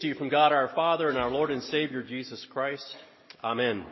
to you from God our Father and our Lord and Savior Jesus Christ. Amen.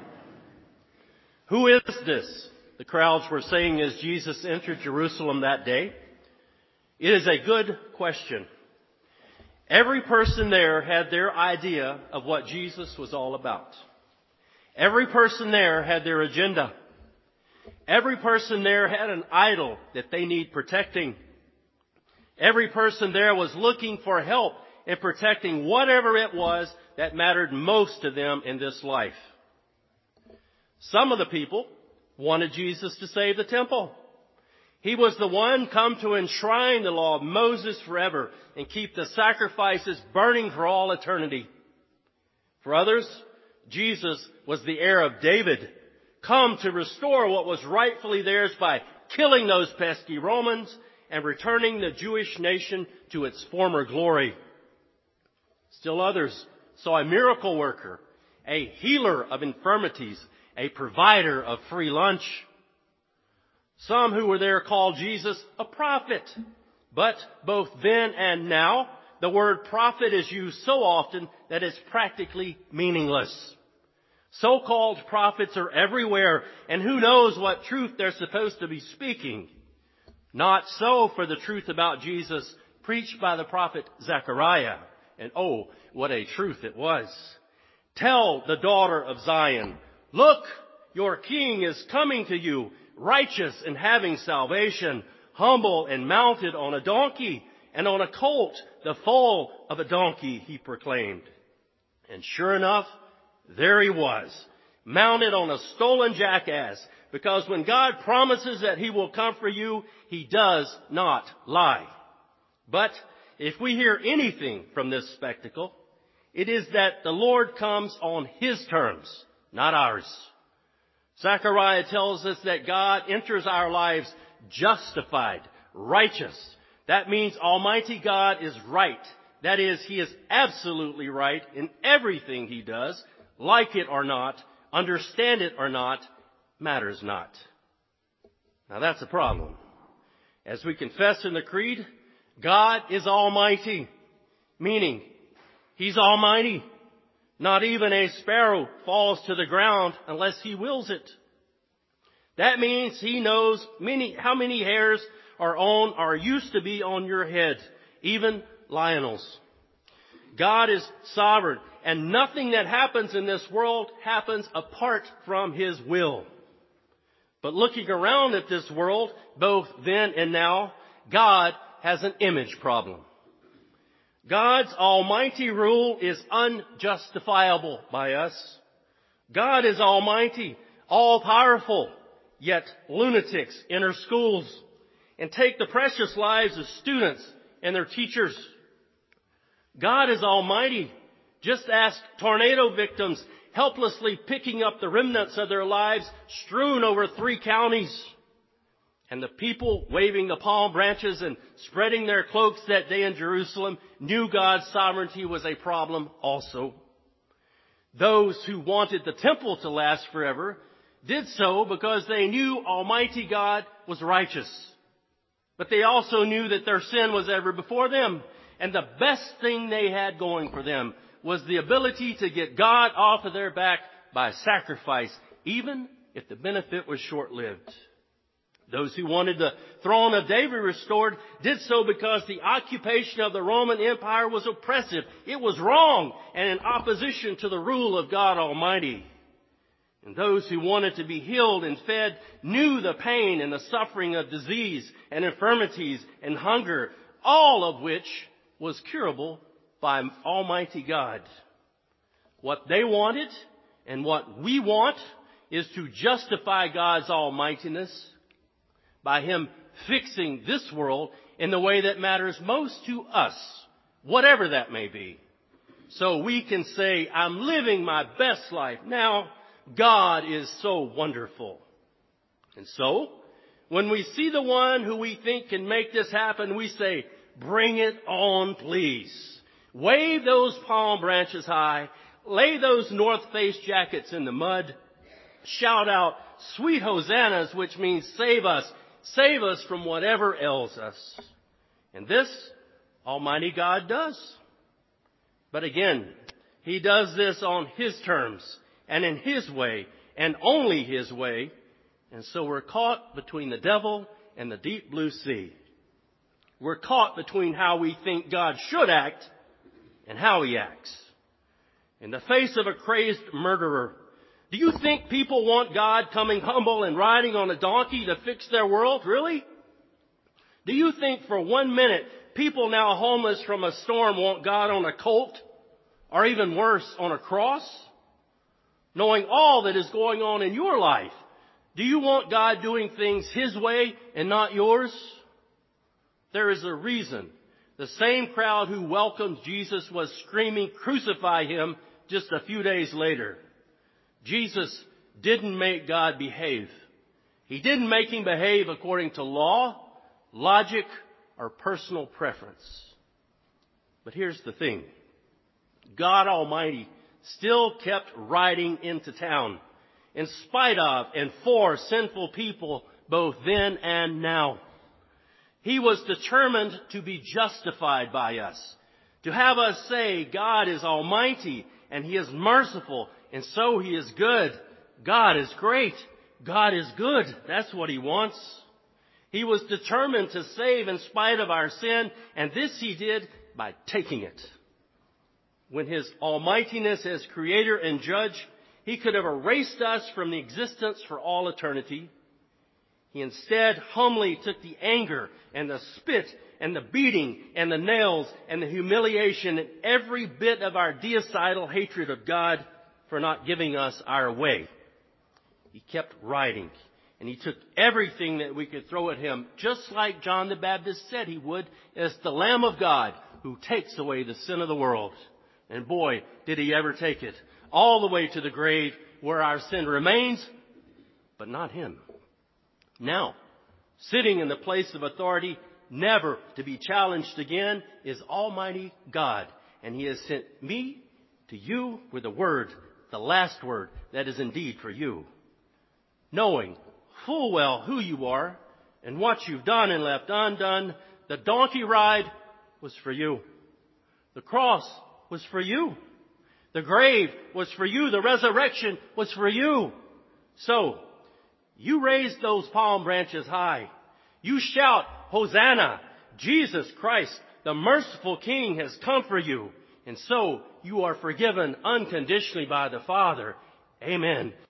Who is this? The crowds were saying as Jesus entered Jerusalem that day. It is a good question. Every person there had their idea of what Jesus was all about. Every person there had their agenda. Every person there had an idol that they need protecting. Every person there was looking for help in protecting whatever it was that mattered most to them in this life. Some of the people wanted Jesus to save the temple. He was the one come to enshrine the law of Moses forever and keep the sacrifices burning for all eternity. For others, Jesus was the heir of David, come to restore what was rightfully theirs by killing those pesky Romans and returning the Jewish nation to its former glory. Still others saw a miracle worker, a healer of infirmities, a provider of free lunch. Some who were there called Jesus a prophet. But both then and now, the word prophet is used so often that it's practically meaningless. So-called prophets are everywhere, and who knows what truth they're supposed to be speaking. Not so for the truth about Jesus preached by the prophet Zechariah. And oh, what a truth it was. Tell the daughter of Zion, look, your king is coming to you, righteous and having salvation, humble and mounted on a donkey, and on a colt, the foal of a donkey, he proclaimed. And sure enough, there he was, mounted on a stolen jackass, because when God promises that he will come for you, he does not lie. But if we hear anything from this spectacle, it is that the Lord comes on his terms, not ours. Zechariah tells us that God enters our lives justified, righteous. That means Almighty God is right. That is, he is absolutely right in everything he does, like it or not, understand it or not, matters not. Now that's a problem. As we confess in the Creed, God is almighty, meaning he's almighty. Not even a sparrow falls to the ground unless he wills it. That means he knows how many hairs are on or used to be on your head, even Lionel's. God is sovereign, and nothing that happens in this world happens apart from his will. But looking around at this world, both then and now, God has an image problem. God's almighty rule is unjustifiable by us. God is almighty, all-powerful, yet lunatics enter schools and take the precious lives of students and their teachers. God is almighty. Just ask tornado victims helplessly picking up the remnants of their lives strewn over 3 counties. And the people waving the palm branches and spreading their cloaks that day in Jerusalem knew God's sovereignty was a problem also. Those who wanted the temple to last forever did so because they knew Almighty God was righteous. But they also knew that their sin was ever before them. And the best thing they had going for them was the ability to get God off of their back by sacrifice, even if the benefit was short-lived. Those who wanted the throne of David restored did so because the occupation of the Roman Empire was oppressive. It was wrong and in opposition to the rule of God Almighty. And those who wanted to be healed and fed knew the pain and the suffering of disease and infirmities and hunger, all of which was curable by Almighty God. What they wanted and what we want is to justify God's almightiness by him fixing this world in the way that matters most to us, whatever that may be. So we can say, I'm living my best life now. God is so wonderful. And so, when we see the one who we think can make this happen, we say, bring it on, please. Wave those palm branches high. Lay those North Face jackets in the mud. Shout out, sweet hosannas, which means save us. Save us from whatever ails us. And this Almighty God does. But again, he does this on his terms and in his way and only his way. And so we're caught between the devil and the deep blue sea. We're caught between how we think God should act and how he acts. In the face of a crazed murderer, do you think people want God coming humble and riding on a donkey to fix their world? Really? Do you think for 1 minute people now homeless from a storm want God on a colt, or even worse, on a cross? Knowing all that is going on in your life, do you want God doing things his way and not yours? There is a reason. The same crowd who welcomed Jesus was screaming, "Crucify him," just a few days later. Jesus didn't make God behave. He didn't make him behave according to law, logic, or personal preference. But here's the thing. God Almighty still kept riding into town, in spite of and for sinful people both then and now. He was determined to be justified by us, to have us say God is almighty and he is merciful, and so he is good. God is great. God is good. That's what he wants. He was determined to save in spite of our sin, and this he did by taking it. When his almightiness as creator and judge, he could have erased us from the existence for all eternity. He instead humbly took the anger and the spit and the beating and the nails and the humiliation and every bit of our deicidal hatred of God for not giving us our way. He kept riding, and he took everything that we could throw at him, just like John the Baptist said he would, as the Lamb of God who takes away the sin of the world. And boy, did he ever take it, all the way to the grave where our sin remains, but not him. Now, sitting in the place of authority, never to be challenged again, is Almighty God. And he has sent me to you with a word, the last word, that is indeed for you. Knowing full well who you are and what you've done and left undone, the donkey ride was for you. The cross was for you. The grave was for you. The resurrection was for you. So, you raise those palm branches high. You shout, Hosanna! Jesus Christ, the merciful King, has come for you. And so, you are forgiven unconditionally by the Father. Amen.